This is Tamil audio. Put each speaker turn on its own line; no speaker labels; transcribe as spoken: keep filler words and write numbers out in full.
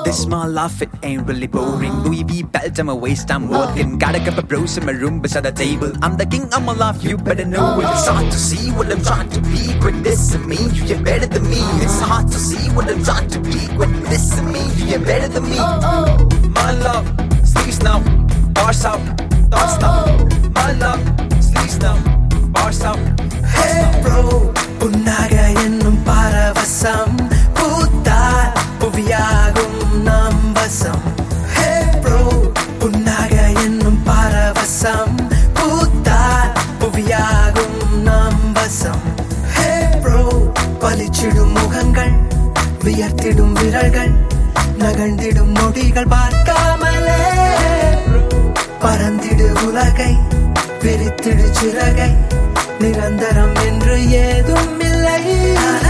This small life, it ain't really boring. Louis V belt, I'm a waste, I'm working. Got a couple bros in my room beside the table. I'm the king of my life, you better know it. It's hard to see what I'm trying to be. Quit dissing me, you get better than me. It's hard to see what I'm trying to be. Quit dissing me, you get better than me. My love, sleeves now, bars out, thoughts now. My love, sleeves now, bars out.
Hey bro, புன்னகை என்னும் பரவசம் பூத்தால் புவியாகும் நம் வசம். Hey bro, புன்னகை என்னும் பரவசம் பூத்தால் புவியாகும் நம் வசம். Hey bro, பளிச்சிடும் முகங்கள் வியர்த்திடும் விரல்கள் நகர்ந்திடும் நொடிகள் பார்க்காமலே பறந்திடு உலகை விரித்திடு சிறகை நிரந்தரம் என்று ஏதும் இல்லை.